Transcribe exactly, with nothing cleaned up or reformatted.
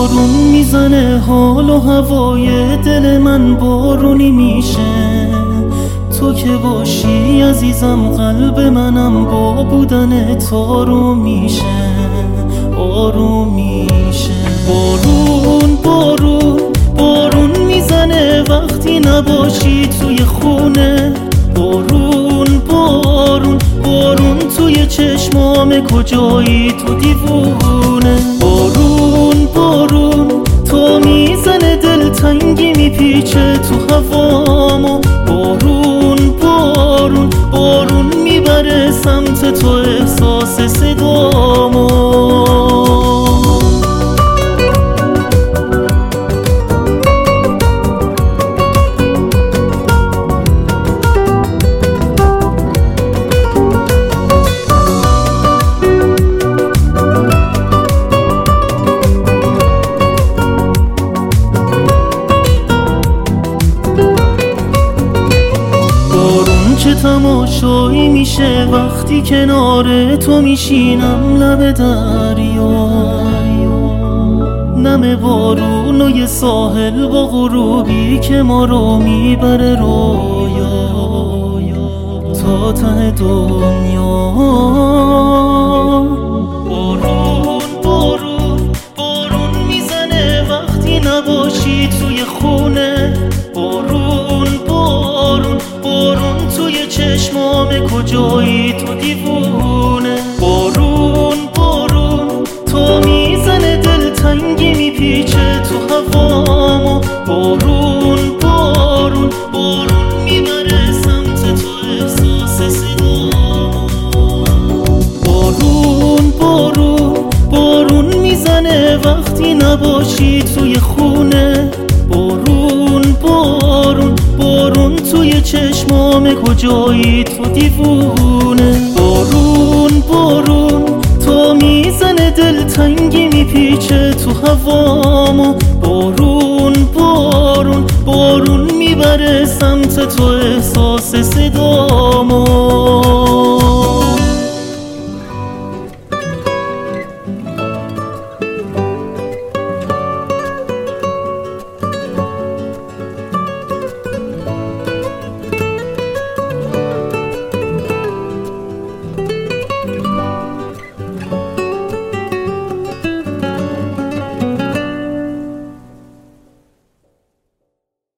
بارون میزنه حال و هوای دل من بارونی میشه. تو که باشی عزیزم قلب منم با بودن تارو میشه، آروم میشه. بارون بارون بارون میزنه وقتی نباشی توی خونه. بارون بارون بارون توی چشمام کجایی تو دیوونه. بارون بارون تو میزنه دلتنگی میپیچه تو هوامو. بارون بارون بارون میبره سمت تو احساس صدامو. چه تماشایی میشه وقتی کنار تو میشینم لب دریا. نم بارون و یه ساحل با غروبی که ما رو میبره رویا تا ته دنیا. بارون بارون بارون میزنه وقتی نباشی توی خونه. بارون بارون بارون توی چشمام کجایی تو دیوونه. بارون بارون تو میزنه دلتنگی میپیچه تو هوامو. بارون بارون بارون میبره سمت تو احساس صدامو. بارون بارون بارون میزنه وقتی نباشی توی خونه. بارون بارون بارون توی چشمام کجایی تو دیوونه. بارون بارون تو میزنه دلتنگی میپیچه تو هوامو.